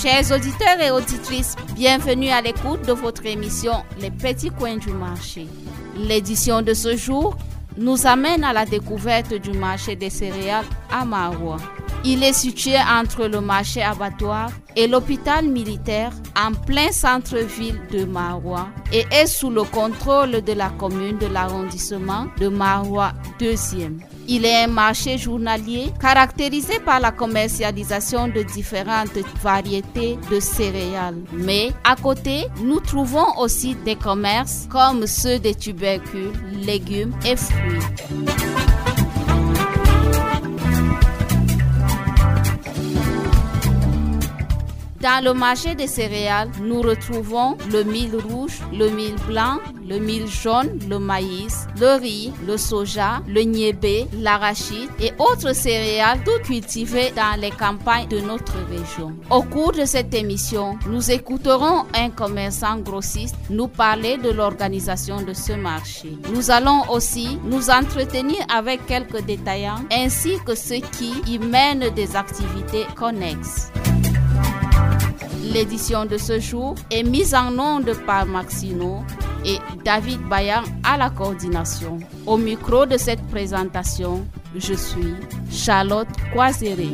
Chers auditeurs et auditrices, bienvenue à l'écoute de votre émission Les Petits Coins du Marché. L'édition de ce jour nous amène à la découverte du marché des céréales à Maroua. Il est situé entre le marché abattoir et l'hôpital militaire en plein centre-ville de Maroua et est sous le contrôle de la commune de l'arrondissement de Maroua 2e. Il est un marché journalier caractérisé par la commercialisation de différentes variétés de céréales. Mais à côté, nous trouvons aussi des commerces comme ceux des tubercules, légumes et fruits. Dans le marché des céréales, nous retrouvons le mil rouge, le mil blanc, le mil jaune, le maïs, le riz, le soja, le niébé, l'arachide et autres céréales, toutes cultivées dans les campagnes de notre région. Au cours de cette émission, nous écouterons un commerçant grossiste nous parler de l'organisation de ce marché. Nous allons aussi nous entretenir avec quelques détaillants ainsi que ceux qui y mènent des activités connexes. L'édition de ce jour est mise en onde par Maxino et David Bayan à la coordination. Au micro de cette présentation, je suis Charlotte Coiseré.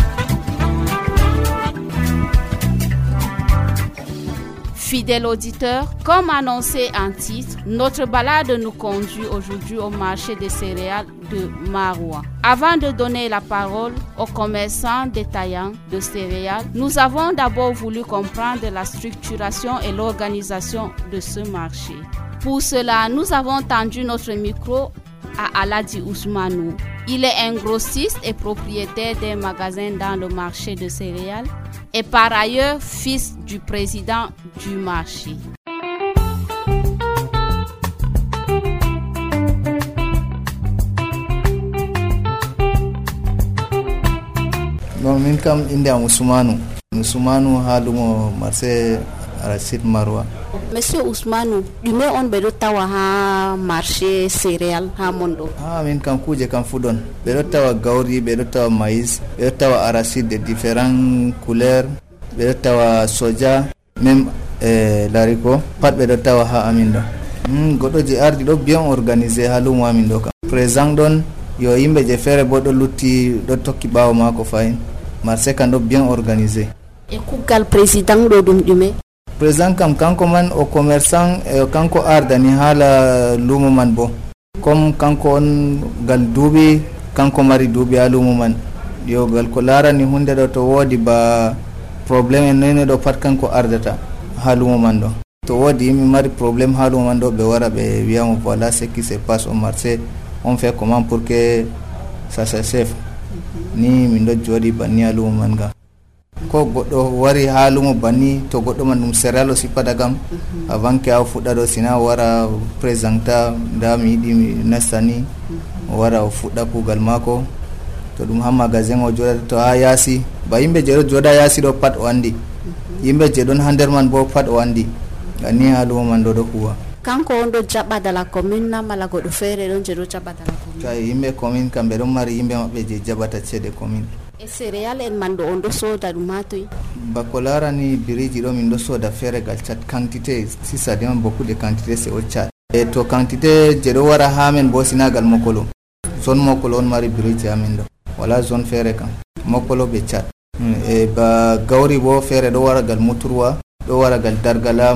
Fidèles auditeurs, comme annoncé en titre, notre balade nous conduit aujourd'hui au marché des céréales de Maroua. Avant de donner la parole aux commerçants détaillants de céréales, nous avons d'abord voulu comprendre la structuration et l'organisation de ce marché. Pour cela, nous avons tendu notre micro à Aladi Ousmanou. Il est un grossiste et propriétaire d'un magasin dans le marché de céréales et par ailleurs fils du président du marché. Non, min kam inde am Ousmanou halumo marché Arachide Maroua. Monsieur Ousmanou, dume on bedo tawa ha marché céréales ha mondo. Min kam kuje kam fudon. Bedo tawa gauri, bedo tawa maïs, bedo tawa arachide de différentes couleurs, bedo tawa soja, même lariko, pat bedo tawa ha amindo. Godo je ardi do bien organisé halumo amindo kam. Présent don yo yimbe je fere bodo lutti do tokki bawo mako fayin. Marché kan do bien organisé. E kugal président do dum dume. Président kam kanko man o commerçant kanko ardani hala lumo man bo comme kanko on gal duubi kanko mari duubi ha lumo man yo gal ko larani hunde do to wodi ba problème nene do pat kanko ardata ha lumo man do to wodi mi mari problème ha lumo man do be wara be wiamo voilà ce qui se passe au marché, on fait comment pour que ça se safe ni min do jodi banni ha lumo man ga ko goddo wari halumo banni to goddo man dum céréales sipada gam avant que a fudda do sina wara présenta da mi yidi mi nastani wara o fudda kugal mako to dum ha magasin o joda to ha yasi ba yimbe je joda yasi do pat o andi yimbe je don hander man bo pat o andi ani halumo man do huwa kanko on do jabba da la commune na mala goddo fere don je do jabba da la commune kay yimbe commune kambe don mari yimbe mabbe je jabata cede commune. E céréales en mando on do soda dum matoy bakolara ni biriji do min do soda fere gal chat quantité si ça demande beaucoup de quantité c'est au chat et to quantité je do wara hamen bo sinagal mokolo zone mokolo on mari biriji amen do wala zone fere kan mokolo be chat e ba gawri bo fere do wara gal muturwa do wara gal dargala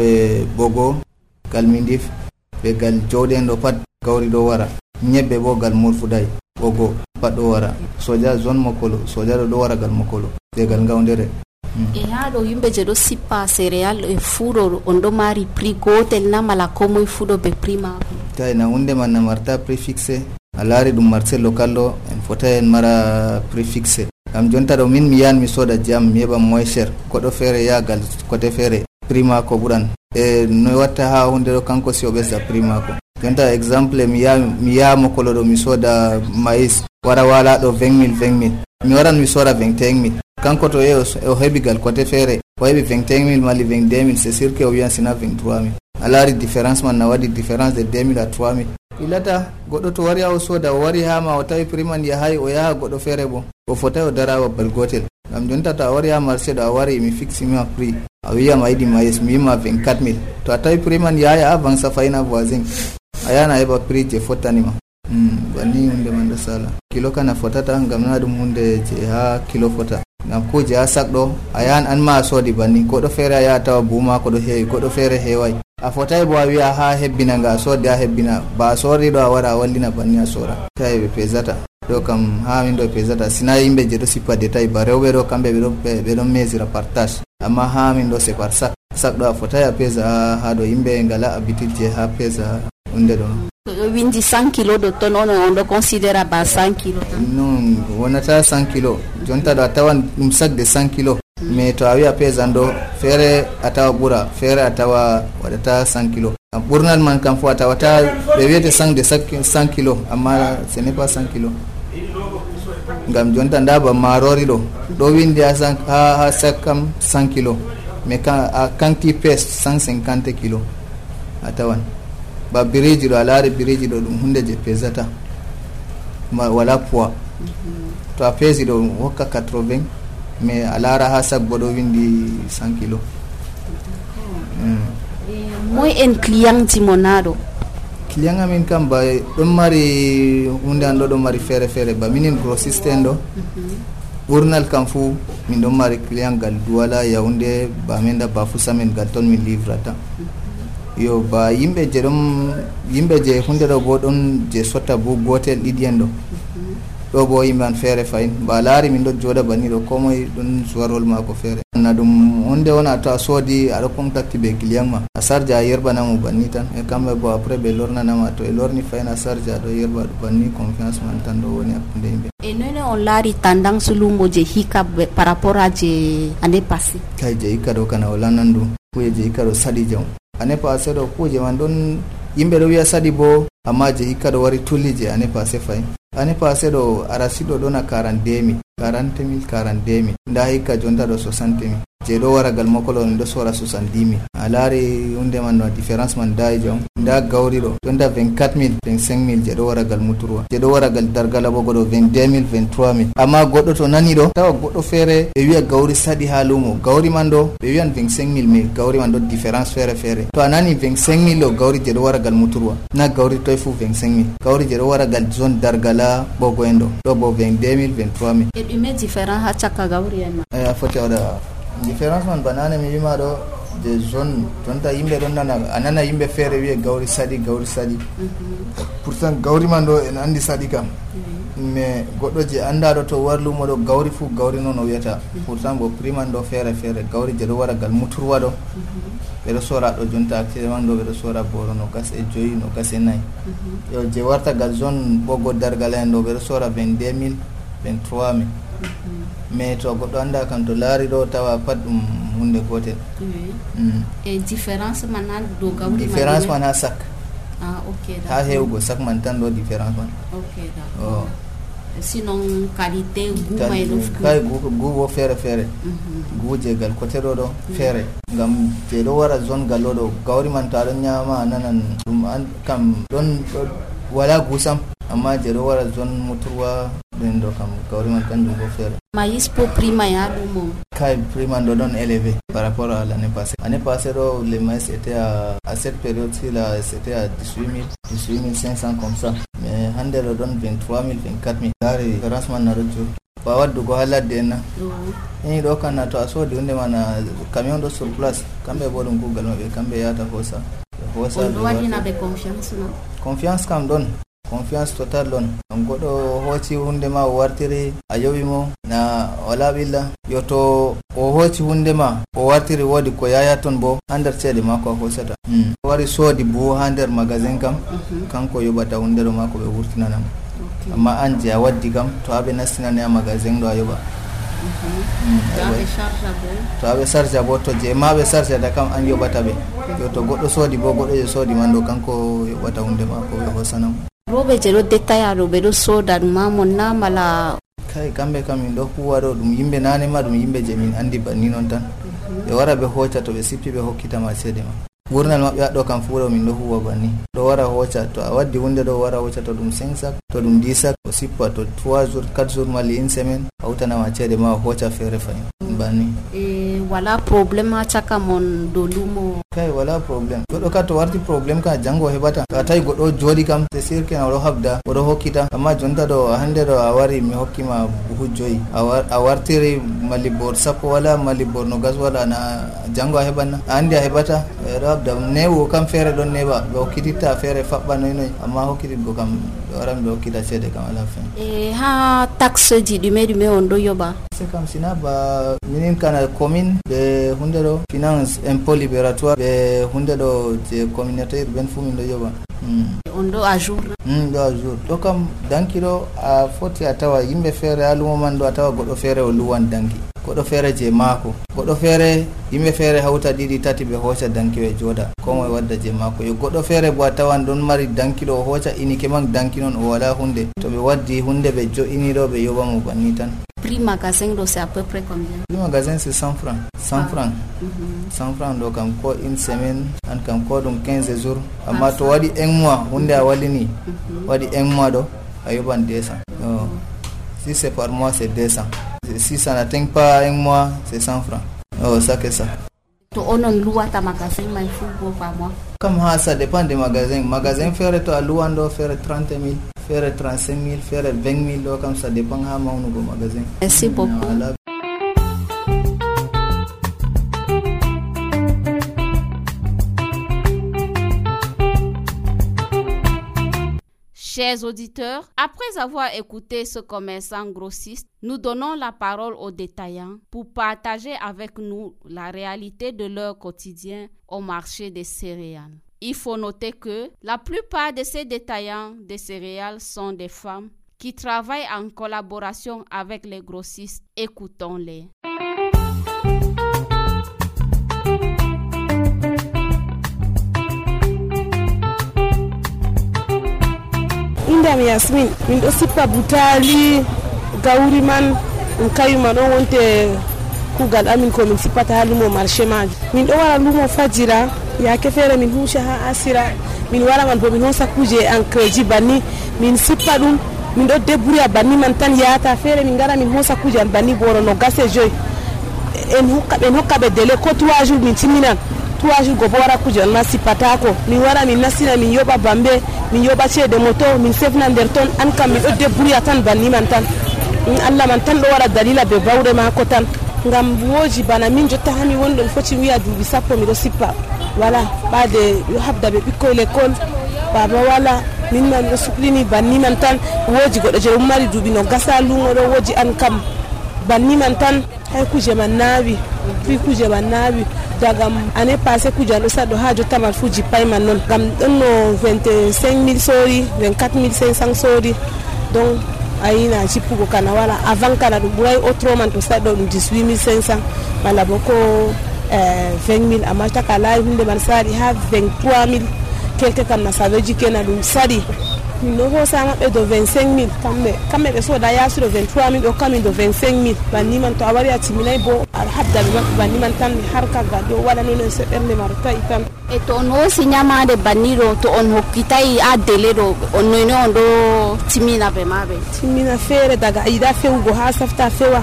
bogo gal mindif be gal joden do pat gawri do wara nyebbe bo gal murfudai bogo pado wara soja zone mokolo soja do wara gal mokolo de gal ngawndere e hado yimbe je do sipa céréales e fudo on do mari prix gotel na mala komo fudo be prima tay na hunde man na marta prix fixé alari dum marché local lo en fota en mara prix fixé am jonta do min mi yan mi soda jam mi heba moins cher ko do fere ya gal côté fere prima ko buran e no watta ha hunde do kanko si obesa prima ko jonta exemple mi ya mokolo do mi soda maïs wara wala do 20000 mi waran mi soda 25000 kanko to o hebi gal côté fere o hebi 25000 mali 22000 c'est sûr que o wian sina 23000 alari différence man na wadi différence de 2000 à 3000 ilata goddo to wari o soda o wari ha ma o tawi priman ya hay o yaha goddo fere bo o fota o dara babbal gotel ngam jonta to a wari ha marché ɗo a wari mi fixe mi prix a wiyama yiɗi maïs mi wima 24000 to a tawi prix man yaya a bansa fayna voisin a yana heɓa prix je fottanima banni hunde man ɗo sala kilo kana fotata ngam na ɗum hunde je ha kilo fota ngam kuje ha sak ɗo a yahan an ma a soodi banni koɗo feere a yaha tawa buuma koɗo heewi koɗo feere heeway a fotai bo a wiya ha hebbina nga a soodi ha hebbina ba a sorri ɗo a wara a wallina banni a sora tawi ɓe pesata ɗo kam ha min ɗo pesata sina yimɓe je ɗo sippa détail ba rewɓe ɗo kamɓe ɓe ɗon mesira par tâche amma ha min ɗo c'est par sac ɗo a fotai a pesa ha ɗo yimɓe ngala habitude je ha pesa hunde ɗo windi 100 kilo ɗo ton on ɗo considéra ba 100 kilo non wonata 100 kilo jonta ɗo a tawan ɗum sac de 100 kilo mais to a wi a pesan ɗo feere a tawa ɓura feere a tawa waɗata 100 kilo ɓurnal man kam fo a tawata ɓe wiyete 100 de 100 kilo amma ce n'est pas 100 kilo ngam jonta nda ba marori ɗo windi ha sac kam 100 kilo mais a kanti pes 150 kilo a tawan ba biriji ɗo a laari biriji ɗo ɗum hunde je pesata wala poids to a pesi ɗo hokka 80 mais a laara ha sac bo ɗo windi 100 kilo moy en client timonaɗo client amin kam ba ɗon mari hunde an ɗo ɗon mari feere feere ba minin grossiste en ɗo ɓurnal kam fuu min ɗon mari client gal Douala Yaoundé ba min da Bafoussam gal ton min livrata yo ba yimɓe je hunde ɗo bo ɗon je sotta bo gotel ɗiɗi en ɗo bo yimɓe an feere fayin ba laari min ɗo jooɗa banni ɗo ko moye ɗon suwarol mako feere na ɗum hunde wona to a soodi aɗa contacte ɓe client ma a sarja a yerbanamo banni tan e kamɓe bo après ɓe lornanama to e lorni fayin a sarja aɗo yerba ɗo banni confiance man tan ɗo woni hakkunde yimɓe e noyne on laari tendance lumbo je hikka par rapport a je année passé kay je hikka ɗo kana o lannan ɗum kuje je hikka ɗo saɗi jam année passé ɗo kuje man ɗon yimɓe ɗo wiya saɗi bo amma je hikka ɗo wari tulli je année passé fayin année passé ɗo arasiɗo ɗon a 40 000 nda hikka jonta ɗo 60 000 je ɗo wara gal makolo ɗo sora 70 000 a laari hunde man no différence man dayi jam nda gawri ɗo jonta 24 000 25 000 je ɗo wara gal muturwa je ɗo wara gal dargala bo goɗo 22 000 23 000 amma goɗɗo to nani ɗo tawa goɗɗo feere ɓe wiya gawri saɗi ha lumo gawri man ɗo ɓe wiyan 25 000 mais gawri man ɗo différence feere feere to a nani 25 000 ɗo gawri je ɗo wara gal muturwa na gawri toye fu 25 000 gawri je ɗo wara gal zone dargala ɓogo en ɗo bo 22 000 23 000 e ɗume différence ha cakka gawri en ma a foti waɗa différence man banane mi wima ɗo de zone jonta yimɓe ɗon nana a nana yimɓe feere wiye gawri saɗi pourtant gawri man ɗo en andi saɗi kam mais goɗɗo je andaɗo to war lumo ɗo gawri fu gawri noon o wiyata pourtant bo prix man ɗo feere feere gawri je ɗo wara gal muturwa ɗo ɓeɗo sora ɗo jonta accede man ɗo ɓeɗo sora boro 25 24 yo je warta gal zone ɓogo dargala en ɗo ɓeɗo sora 22 000 23 000 mais to goɗɗo anda kam to laari ɗo tawa pat ɗum hunde gotel e différence man ha dow gawri différence man ha sac ok ha hewgo sac man tan ɗo différence man ok d'accord sinon qualité goût may ɗo kay goût bo feere feere goût je gal côté ɗo ɗo feere ngam je ɗo wara zone gal ɗo ɗo gawri man to aɗon ñama a nanan ɗum an kam ɗon wala goût sam amma je ɗo wara zone muturwa ɗen ɗo kam gawri man kanjum bo feere maïs po prix may ha ɗum kay prix man ɗo ɗon élevé par rapport à l'année passée ɗo le maïs était à cette période ci là c'était à 18 500 comme ça mais hande ɗo ɗon 23 000 24 000 dari différence man naɗo jo ba waddugo ha ladde en na eni ɗo kam na to a soodi hunde man camion ɗo sur place kamɓe bo ɗum kuugal maɓɓe kamɓe yahata hosa ɗo waɗinaɓe confiance kam ɗon confiance total ɗon on goɗɗo hooci hunde ma o wartiri a yowi mo na wala ɓilla yo to o hooci hunde ma o wartiri woodi ko yaya toon bo ha nder ceeɗe mako a hosata wari soodi buhu ha nder magasin kam kanko yoɓata hunde ɗo mako ɓe wurtinanamo amma an je a waddi kam to aɓe nastinani a magasin ɗo a yoɓa to aɓe charge bo to je ma ɓe chargeta kam an yoɓata ɓe yo to goɗɗo soodi bo goɗɗo je soodi man ɗo kanko yoɓata hunde mako ɓe hosanamo roɓe je ɗo dettaya ɗo ɓe ɗo sooda ɗum ma mon na mala kay kamɓe kam min ɗo huwa ɗo ɗum yimɓe nane ma ɗum yimɓe je min andi banni noon tan ɓe wara ɓe hocca to ɓe sippi ɓe hokkitama ceede ma gurnal maɓɓe haɗɗo kam fuɗo min ɗo huwa banni ɗo wara hoca to a waddi hunde ɗo wara hoca to ɗum 5 sac to ɗum 10 sac o sippa to 3 jours 4 jours malli une semaine hawtanama ceede ma o hoca feere fayin banni. Wala probléme ha caka mon do lumo kay wala probléme goɗɗo ka to warti probléme ka janngo heɓata to a tawi goɗɗo jooɗi kam c'est sûr que oɗo habda oɗo hokkita amma jonta ɗo hande ɗo a wari mi hokkima buhu 5 a wartiri malli bor sappo wala malli bor no gas wala na janngo a heɓanna a andi a heɓata ɗo habda newo kam feere ɗon neɓa ɓe hokkititta feere faɓɓa noyi amma hokkititgo kam ɓe waran ɓe hokkita ceede kam ala fin. Ha taxe ji ɗume on ɗo yoɓa c'est comme sina ba minin kana commune ɓe hunde ɗo finance impôt libératoire ɓe hunde ɗo je communautaire ɓen fu min ɗo yoɓa. On ɗo à jour ɗo à jour ɗo kam danki ɗo a foti a tawa yimɓe feere ha lumo man ɗo a tawa goɗɗo feere o luwan danki goɗɗo feere je maako goɗɗo feere yimɓe feere hawta ɗiɗi tati ɓe hoca danki ɓe jooɗa ko moye wadda je maako yo goɗɗo feere bo a tawan ɗon mari danki ɗo o hoca inike man danki noon o wala hunde to ɓe waddi hunde ɓe jo'ini ɗo ɓe yoɓamo banni tan. Prix magasin ɗo c'est à peu près combien? Prix magasin c'est 100 francs 100 francs 100 francs ɗo kam ko une semaine an kam ko ɗum 15 jours amma to waɗi 1 mois hunde a wallini waɗi 1 mois ɗo a yoɓan 200 si c'est par mois c'est 200 si ça n'atteint pas 1 mois c'est 100 francs ça que ça. To onon luwata magasin may fu go par mois? Comme ça dépend des magasins. Magasin faire to a luwan ɗo faire 30 000 faire 35 000 faire 20 000 ɗo comme ça dépend ha mawnugo magasin. Merci beaucoup. Chers auditeurs, après avoir écouté ce commerçant grossiste, nous donnons la parole aux détaillants pour partager avec nous la réalité de leur quotidien au marché des céréales. Il faut noter que la plupart de ces détaillants de céréales sont des femmes qui travaillent en collaboration avec les grossistes. Écoutons-les. Indam Yasmin min ɗo sippa butali gawri man ɗum kayuma ɗon wonte kugal amin ko min sippata ha lumo marché maji min ɗo wara lumo fajira yake feere min huuca ha asira min wara man bo min hosa kuje encré ji banni min sippa ɗum min ɗo débrouilla banni man tan yata feere min gara min hosa kuje an banni boro no gase joyi en hokka ɓe délai ko 3 jours min timminan 3 jours go bo wara kuje on ma sippatako min wara min nastina min yoɓa bambe min yoɓa ceede moto min sefna nder ton an kam min ɗo débrouilla tan banni man tan Allah man tan ɗo waɗa dalila be bawɗe mako tan ngam woji bana min jotta hami woni ɗon foti wiya duuɓi sappo miɗo sippa wala ɓaade yo habda ɓe ɓikkoye l'école baba wala min ma miɗo suklini banni man tan woji goɗɗo je ɗum mari duuɓi no gasa lumo ɗo woji an kam banni man tan hay kuje man nawi fi kuje man nawi daga année passé kuje an ɗo saɗɗo ha jotta man fu jippay man noon ngam ɗon no 25 000 sori 24 500 sori donc ayina jippugo kana wala avant kana ɗum ɓuray autre man to saɗɗo ɗum 18 500 mala bo ko 20 000 amma taka laayi hunde man saɗi ha 23 000 quelque kam na saveji kena ɗum saɗi min ɗo hosa maɓɓe do 25 000 kamɓe ɓe soda yasi do 23 000 ɗo kamin do 25 000 banni man to a wari a timminay bo aɗa habdaɓe maɓɓe banni man tan harka ga ɗo waɗa noon en seɓɓerde maro tawi tan. E to on hosi ñamade banni ɗo to on hokkitayi a délai ɗo on noyne on ɗo timmina ɓe maɓe? Timmina feere daga a yiɗa fewugo ha safta fewa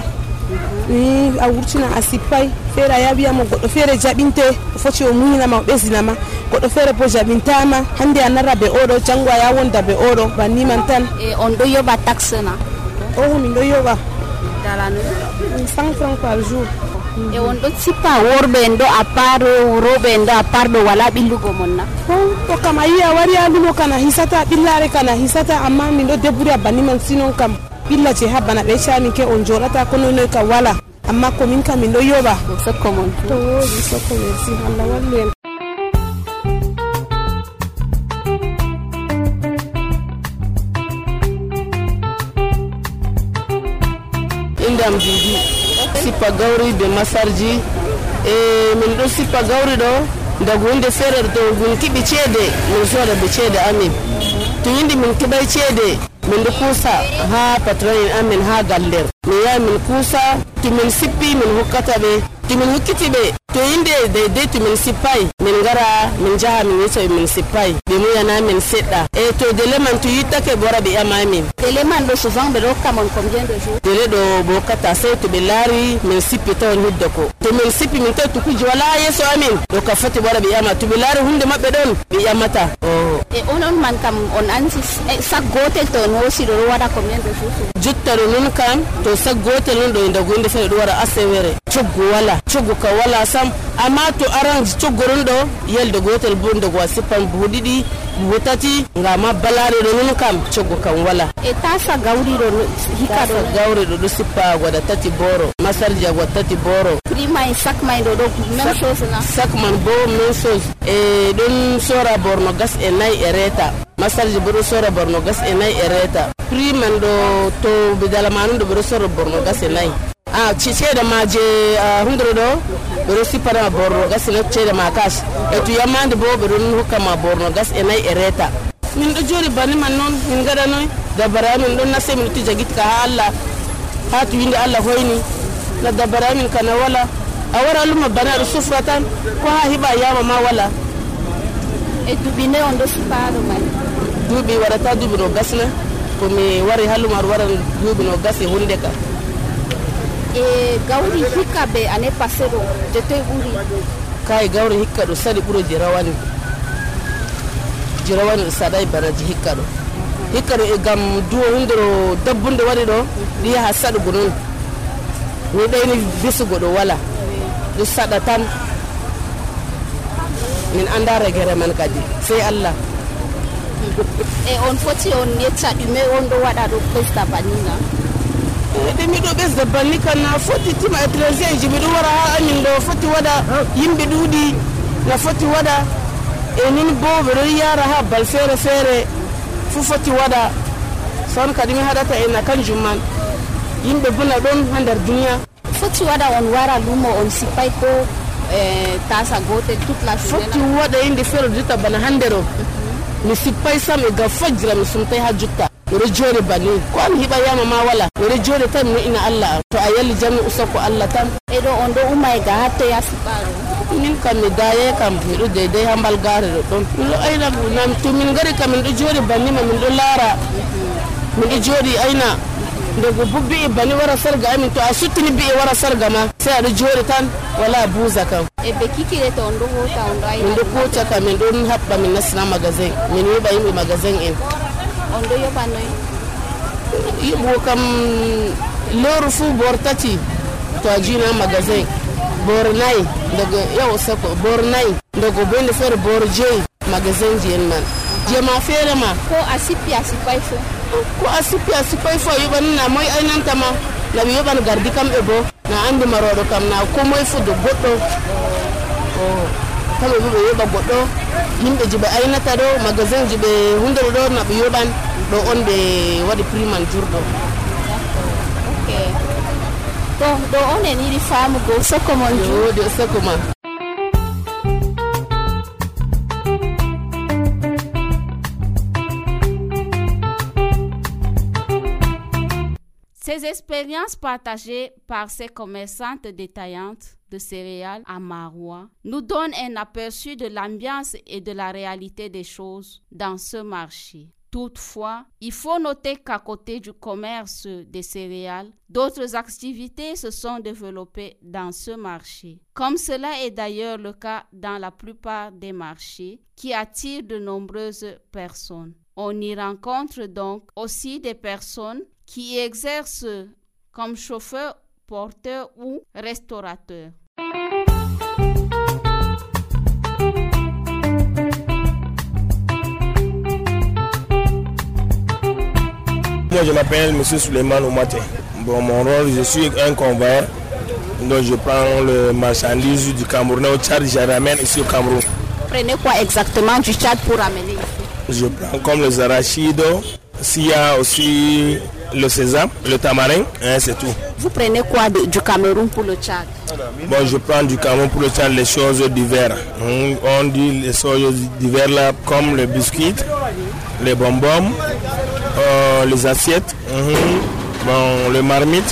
a wurtina a sippay feere a yabiyamo goɗɗo feere jaɓinte o foti o muñinama o ɓesdinama goɗɗo feere bo jaɓintama hande a narra be oɗo janggo a ya wonda be oɗo banni man tan. E on ɗo yoɓa taxe na? Min ɗo yoɓa dalano 100 francs par jour. E on ɗo sippa worɓe en ɗo a part rewɓe en ɗo a part ɗo wala ɓillugo mon na? To kam a yi a wari a lumo kana hisata ɓillare kana hisata amma min ɗo débrouilla banni man sinon kam ɓilla je ha bana ɓe cami ke on joɗata ko nonoy kam wala amma komin kam min ɗo yoɓa sokko mon to woodi sokko merci Allah wallu en. Indam Didi sippa gawri be masarji min ɗo sippa gawri ɗo daga hunde feere to min kiɓi ceede min soda be ceede amin to yindi min keɓay ceede min ɗo kuusa ha patron en amin ha galler min yaha min kuusa to min sippi min hokkata ɓe timin hukitibe to inde de timin sipai min gara min jaha min yeso min sipai be mu yana min sedda e to dele man to yitake bora be amamin dele man do souvent be rokka mon combien de jours dele do bokata sai to be lari min sipi to hidda ko to min sipi min to ku wala yeso amin do ka fati bora be ama to be lari hunde mabbe don be yamata e onon man kam on ansi sak gotel to no si do wada combien de jours juttaro nun kam to sak gotel non do inda gonde fe do wara asewere cuggu ka wala sam amma to aran cuggurun do yelde gotel bunde go sipan budidi butati ngama balare do nun kam cuggu kan wala e tasa gawri do hikado gawri do sipa goda tati boro masarja go tati boro prima e sak mai do même chose na sak man bo même chose e don sora borno gas e nay ereta masarji boro sora borno gas e nay ereta prima do to bidala manu do boro sora borno gas e nay cice da maje 100 do bero sipara borno gas na ce da makas e tu yamande bo bero hukama borno gas e nay ereta min do jori bani man non min gada noy da baramin don na sai min tija gitka Allah ha tu inda Allah hoyni na da baramin kana wala awara luma bana do sufratan ko ha hiba yama ma wala e tu bine on do siparo mai dubi warata dubi no gas na ko mi wari halumar waran dubi no gas e hunde ka e gawri hikka be ane pasero de te uri kai gawri hikka do sadi buro jirawani sadai baraji hikka do e gam duwo hundiro dabbunde wadi do di ha sadu gunun ni dai ni bisugo do wala do sada tan min andara gere man kadi sai Allah e on foti on yetta dume on do wada do pesta banina de mi do bes da banni kan na foti tima etranger jibidu wara ha amin do foti wada yimbe dudi na foti wada e nin bo bero yara ha bal fere fu foti wada son kadimi hadata e na kan jumman yimbe buna don handar duniya foti wada on wara lumo on sipai ko tasa gote toute la journée foti wada inde fere dita bana handero mi sipai sam e ga fajra mi sumtai ha jutta wore jore bani ko am hiba yama ma wala wore jore tan no ina Allah to ayali jamu usako Allah tan e do on do umay ga hatte ya sibaro min kam mi daye kam mi do de hambal gare do don lo ayna nam to min gari kam min do jore bani ma min do lara min do jori ayna de go bubbi bani wara sarga amin to asutini bi wara sarga ma sai do jore tan wala buza kam e be kikire to on do hota on do ayna min do ko ta kam min do habba min nasna magazin min yi bayi magazin in on do yoba noy ibo kam loru fu bortati to ajina magazin bornai daga yawo sako bornai daga bonde fer borje magazin jien man je ma fere ma ko asipai fo yoba na moy aynan tama na yoba gardi kam ebo na andi marodo kam na ko moy fu do goddo kala yoba goddo yimbe jibe aynata do magazin jibe hundere do na yoban do on be wadi priman jurdo okay do on en iri famu go sokoma do sokoma. Ces expériences partagées par ces commerçantes détaillantes de céréales à Maroua nous donnent un aperçu de l'ambiance et de la réalité des choses dans ce marché. Toutefois, il faut noter qu'à côté du commerce des céréales, d'autres activités se sont développées dans ce marché. Comme cela est d'ailleurs le cas dans la plupart des marchés qui attirent de nombreuses personnes. On y rencontre donc aussi des personnes qui exercent comme chauffeurs, porteurs ou restaurateurs. Moi, je m'appelle M. Suleiman Oumaté. Bon, mon rôle, je suis un convoyeur. Donc, je prends le marchandise du Cameroun au Tchad, je ramène ici au Cameroun. Prenez quoi exactement du Tchad pour ramener ici? Je prends comme les arachides, s'il y a aussi le sésame, le tamarin, hein, c'est tout. Vous prenez quoi du Cameroun pour le Tchad? Bon, je prends du Cameroun pour le Tchad les choses d'hiver. On dit les choses d'hiver là, comme les biscuits, les bonbons, les assiettes, bon, les marmites,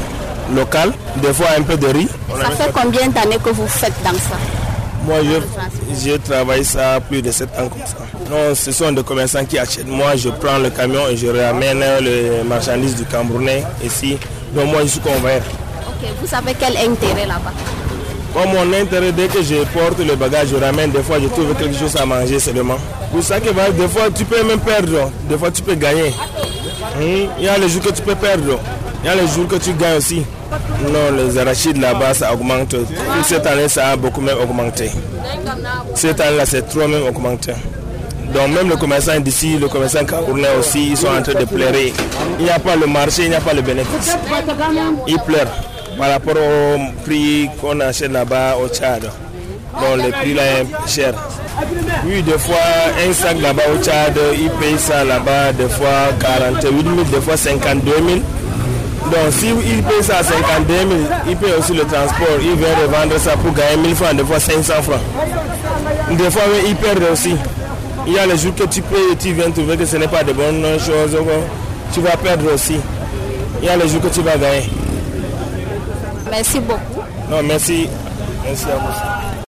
local, des fois un peu de riz. Ça fait combien d'années que vous faites dans ça? Moi, j'ai travaillé ça plus de 7 ans comme ça. Non, ce sont des commerçants qui achètent. Moi, je prends le camion et je ramène les marchandises du Camerounais ici. Donc moi, je suis convaincant. Ok, vous avez quel intérêt là-bas? Moi, mon intérêt, dès que je porte le bagage, je ramène, des fois je trouve quelque chose à manger seulement. Pour ça que des fois tu peux même perdre, des fois tu peux gagner. Il y a les jours que tu peux perdre, il y a les jours que tu gagnes aussi. Non, les arachides là-bas, ça augmente. Cette année, ça a beaucoup même augmenté. Cette année-là, c'est trop même augmenté. Donc même le commerçant d'ici, le commerçant camerounais aussi, ils sont en train de pleurer. Il n'y a pas le marché, il n'y a pas le bénéfice. Ils pleurent par rapport au prix qu'on achète là-bas au Tchad. Donc le prix là est cher. Oui, des fois, un sac là-bas au Tchad, ils payent ça là-bas, des fois 48 000, des fois 52 000. Donc si il paye ça à 52 000, il paye aussi le transport, il vient revendre ça pour gagner 1000 francs, des fois 500 francs. Des fois il perd aussi. Il y a les jours que tu payes et tu viens trouver que ce n'est pas de bonnes choses, tu vas perdre aussi. Il y a les jours que tu vas gagner. Merci beaucoup. Non, merci. Merci à vous.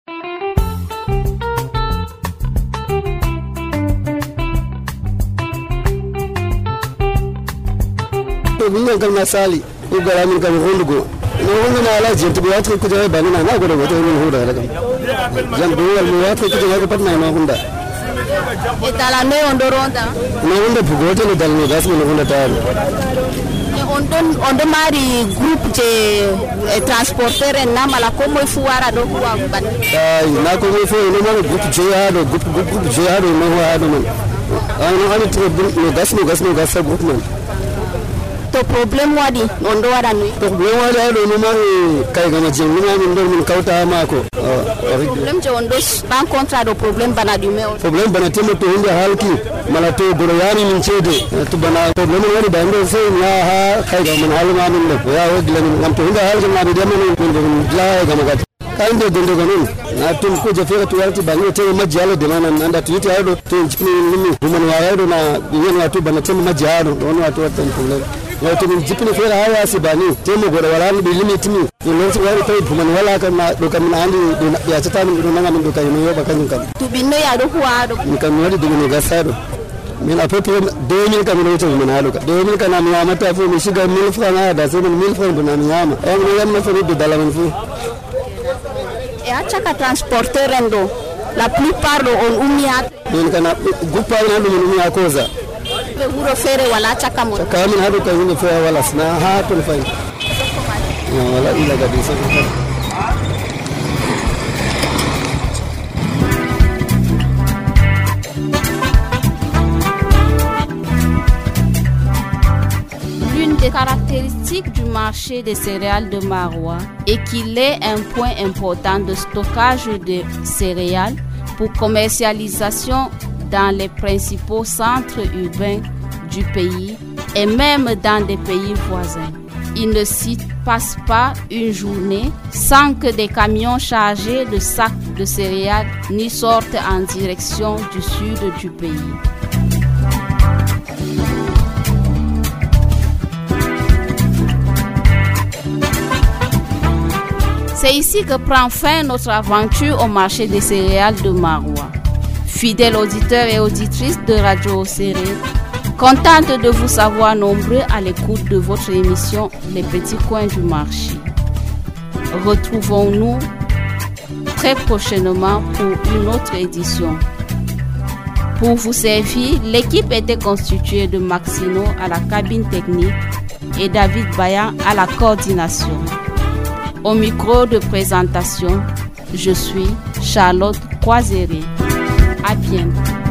Bunyan kalma sali ko gara min kam hondugo no wonno na ala jenti bo watko ko jabe banana na go do to min huda daga jam do wal mo watko ko jabe patna no hunda Et dans l'année on doronda no hunda bugo to dal no gas no hunda ta on demari groupe de transporteur na mala como fuara do ko ban ai na ko mo fo no mo groupe je ha do groupe je ha do no ha do no ani to no gas sa groupe man to problem wadi on do wada ni to problem wadi ado no ma kay gama jeng no min do min kawta ma ko problem je on do ban contrat do problem bana du me problem bana temo to hinde halki mala to goro yani min cede to bana problem wadi ba ndo se na ha kay gama halma min do ya wadi la min to hinde halki ma de men ko la gama gat kande gondo gonon na tum ko jafira to yarti bangi te majjalo de manan anda to yiti ado to jipni nimi human waayado na yen wato bana tem majjalo don wato tan problem wato min jipni fera hawa sibani temo godo wala ni limit mi non so wari tay human wala kan na do kan andi do ya tata min do nanga min do kay no yoba kan kan to binno ya do kuwa do kan wadi do no gasado min a peu 2000 kam no to min haluka 2000 kana mi amata fu mi shiga 1000 francs da sai 1000 francs na mi ama en no yamma fa do dalaman fu e a chaque transporteur endo la plupart do on umiat min kana guppa na do min umiya koza be wuro fere wala chaque mo kamin hado kan ni fere wala sna ha to fay wala ila gadi sa Des caractéristiques du marché des céréales de Maroua est qu'il est un point important de stockage de céréales pour commercialisation dans les principaux centres urbains du pays et même dans des pays voisins. Il ne s'y passe pas une journée sans que des camions chargés de sacs de céréales n'y sortent en direction du sud du pays. C'est ici que prend fin notre aventure au marché des céréales de Maroua. Fidèles auditeurs et auditrices de Radio Oséré, contente de vous savoir nombreux à l'écoute de votre émission Les Petits Coins du Marché. Retrouvons-nous très prochainement pour une autre édition. Pour vous servir, l'équipe était constituée de Maxino à la cabine technique et David Bayan à la coordination. Au micro de présentation, je suis Charlotte Croiseré. À bientôt.